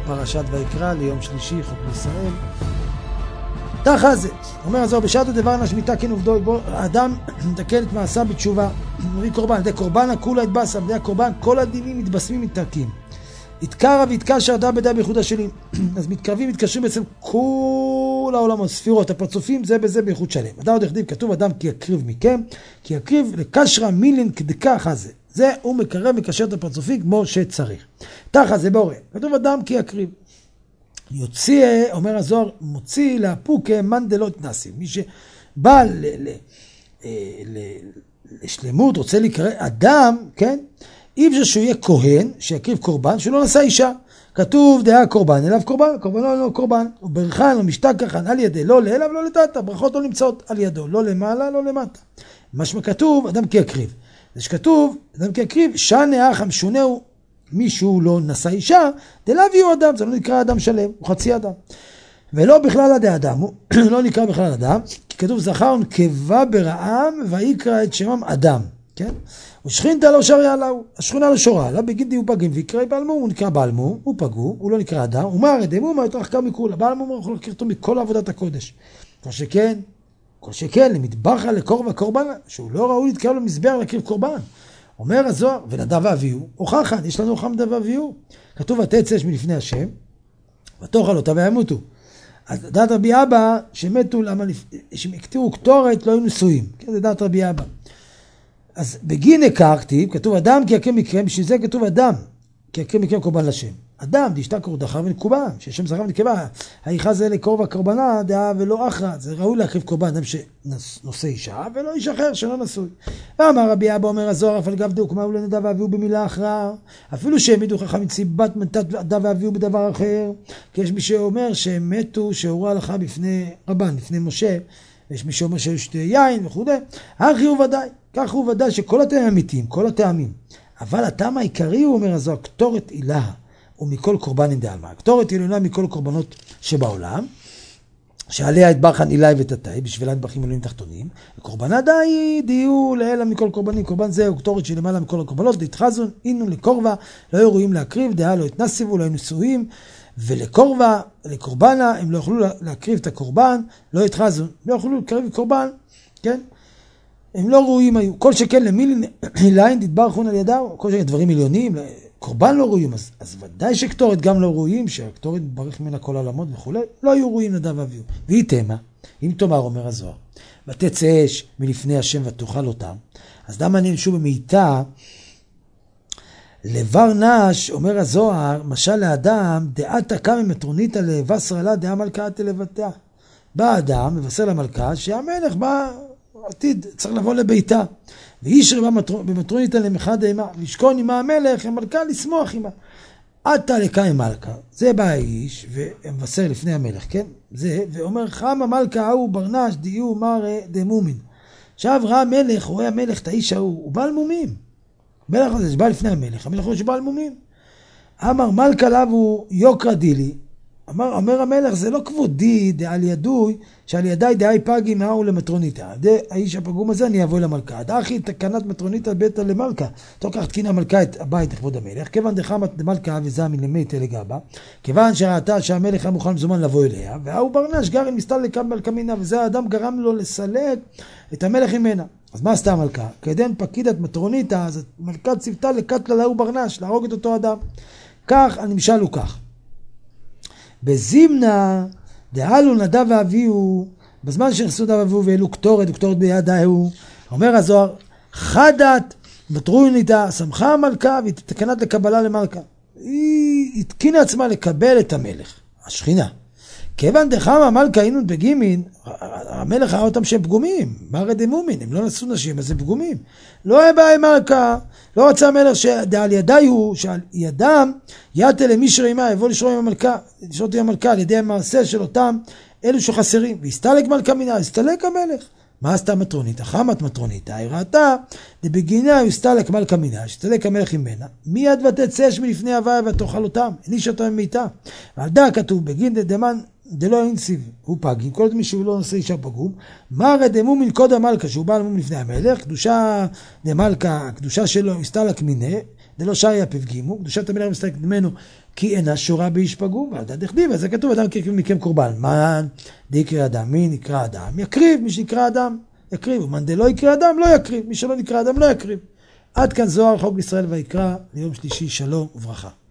פרשת ויקרא ליום שלישי, חוק בישראל. תחת זה, אומר הזוהר, בשעת הדבר נשמיתה כן עובדו, בו האדם מתקן את מעשה בתשובה, מביא קורבן, על ידי קורבן הכולה התבסה, על ידי הקורבן כל הדינים מתבשמים מתקרקים. התקרב והתקשר אדם בדי בייחוד השלים. אז מתקרבים, מתקשרים בעצם כל העולמות, ספירות, הפרצופים, זה בזה בייחוד שלם. אדם עוד הכתיב, כתוב אדם כי יקריב מכם, כי יקריב לקשרה מילין כדקה חזה. זה הוא מקרב מקשר את הפרצופים כמו שצריך. תחת זה בורא, כתוב אדם כי יקריב. יוציא, אומר הזוהר, מוציא לאפוק מן דלא תנסים. מי שבא לשלמות, רוצה להיקרא אדם, כן? אי אפשר שהוא יהיה כהן, שיקריב קורבן, שלא נשא אישה. כתוב דעה קורבן, אליו קורבן, קורבנו לא קורבן. וברכן או משתכחן על ידי, לא לאליו, לא לטאטה. ברכות לא נמצאות על ידו, לא למעלה, לא למטה. מה שכתוב, אדם כי יקריב. זה שכתוב, אדם כי יקריב, שנה אחם שונהו, מישהו לא נשא אישה, דלאו יהיו אדם, זה לא נקרא אדם שלם, הוא חצי אדם. ולא בכלל עדי אדם, הוא לא נקרא בכלל אדם, כי כתוב זכר ונקבה ברעם, ויקרא את שמם אדם, כן? ושכינתה לא שריה עליו, השכינה לא שורה עליו, בגין די הוא פגים, ויקרא בעלמו, הוא נקרא בעלמו, הוא פגו, הוא לא נקרא אדם, הוא מה רדמו, מה יתרחקה מכולה, בעלמו הוא יכול להכיר אותו מכל עבודת הקודש. כל שכן, למטבחה לקורבן קורבנה, שהוא לא ראוי להתקרב למזבח להקריב קורבן. אומר הזוהר, ונדב ואביהו, הוכחן, יש לנו הוכחה נדב ואביהו. כתוב ותצא אש מלפני השם, ותאכל אותה וימותו. אז דעת רבי אבא, שמתו, שהם הקטירו קטורת, לא היו נשואים. כן, זה דעת רבי אבא. אז בגין הכרתי, כתוב אדם כי יקם מקרם, בשביל זה כתוב אדם, כי יקם מקרם קורבן לשם. אדם, דשתה קורדחה ונקובה, ששם זכר ונקבה, היחה זה לקרוב הקורבנה, דעה ולא אחרא, זה ראוי להקריב קורבן, אדם שנושא אישה, ולא איש אחר שלא נשוי. ואמר רבי אבא, אומר הזוהר, אף על גב דאו, כמה הוא לנדב ואביהו במילה אחרא, אפילו שהם העידו חכמים ציבת מתת נדב ואביהו בדבר אחר, כי יש מי שאומר שהם מתו, שהורו הלכה בפני רבן, לפני משה, ויש מי שאומר שהיו שתי יין וכו'. אחי הוא ודאי, כך הוא ודאי שכל הטעמים אמיתיים, כל הטעמים. אבל הטעם העיקרי, הוא אומר הזוהר, קטורת אילה. ומכל קורבן דעלמא. הקטורת עליונה מכל קורבנות שבעולם, שעליה התברכן אילי ותתאי, בשבילה נדבכים עליונים תחתונים, וקורבנה דיהו לאלה מכל קורבנים, קורבן זה הוא קטורת שלמעלה מכל הקורבנות, דתחזון, אינו לקורבה, לא היו ראויים להקריב, דעה לא התנסיבו, לא היו נשואים, ולקורבה, לקורבנה, הם לא יכלו להקריב את הקורבן, לא התחזון, לא יכלו להקריב קורבן, כן? הם לא ראויים היו. כל שכן למילין אילין תתברכון על ידם, כל שכן דברים עליונים, קורבן לא ראויים, אז ודאי שקטורת גם לא ראויים, שהקטורת ברך ממנה כל העולמות וכו', לא היו ראויים נדב ואביהו. והיא תמה, אם תאמר אומר הזוהר, ותצא אש מלפני השם ותאכל אותם, אז למה נלשו במיתה, לבר נש, אומר הזוהר, משל לאדם, דעתה קמא מטרוניתא לבשר לה, דעה מלכה תלבטה. בא אדם, מבשר למלכה, שהמלך בא, עתיד, צריך לבוא לביתה. ואיש רבה במטרוניתא למחד אימה, לשכון עם המלך, המלכה לשמוח עמה. עתה לקיים מלכה, זה בא האיש, ומבשר לפני המלך, כן? זה, ואומר, חמה מלכה ההוא ברנש דיהו מרא דמומין. עכשיו ראה המלך, רואה המלך את האיש ההוא, הוא בעל מומים. המלך הזה שבא לפני המלך, המלך הוא שבעל מומים. אמר מלכה לאו יוקרא דילי, אומר המלך, זה לא כבודי דעל ידוי, שעל ידי דעי פגי מהאו למטרוניתא. האיש הפגום הזה אני אבוא למלכה. דאחי תקנת מטרוניתא ביתה למלכה. תוקח תקינה מלכה את הבית לכבוד המלך. כיוון דחמת מלכה וזמין למיתה לגבה. כיוון שראתה שהמלך היה מוכן מזומן לבוא אליה. והוא ברנש גר עם מסתל לקם מלכה מינה. וזה האדם גרם לו לסלק את המלך ממנה. אז מה עשתה המלכה? כדן פקידת מטרוניתא, אז המלכה ציוותה לקטלה להוא ברנש, להרוג את אותו אדם. כך הנמשל הוא כך. בזימנה דעלו נדב ואביהו, בזמן שנכנסו נדב ואביהו והעלו קטורת, וקטורת בידהו, אומר הזוהר, חדת מטרוניתא, שמחה המלכה והתקנת לקבלה למלכה. היא התקינה עצמה לקבל את המלך, השכינה. כיוון דחמה מלכה היינו בגימין, המלך ראה אותם שהם פגומים, מרא דמומין, הם לא נשאו נשים, אז הם פגומים. לא היה בעיה מלכה, לא רצה המלך שעל ידי הוא, שעל ידם יתה למישהו עמה, יבוא לשרור עם המלכה, לשרור עם המלכה על ידי המעשה של אותם אלו שחסרים, והסתלק מלכה מינה, הסתלק המלך. מה עשתה מטרוניתא? חמת מטרוניתא, היא ראתה, דבגינה הוא הסתלק מלכה מינה, הסתלק המלך ממנה, מיד ותצא אש מלפני הוויה ותאכל אותם, הניש אותם ממיתה. ועל דה כתוב, בגין דדמן דלא אינסיב, הוא פגים, כל עוד מישהו לא נושא אישה פגום, מרא דמומין קודא מלכה, שהוא בא למום לפני המלך, קדושה דמלכה, הקדושה שלו הסתלק מינה, דלא שריה פפגימו, קדושת המילה מסתלקת ממנו, כי אינה שורה באיש פגום, ועל דעת דכתיב, אז זה כתוב, אדם יקריב מכם קורבן. מן דיקרא אדם, מי נקרא אדם? יקריב, מי שנקרא אדם, יקריב. ומן דלא יקרא אדם, לא יקריב. מי שלא נקרא אדם, לא יקריב. עד כאן זוהר חוק ישראל ויקרא, ליום שלישי, שלום וברכה.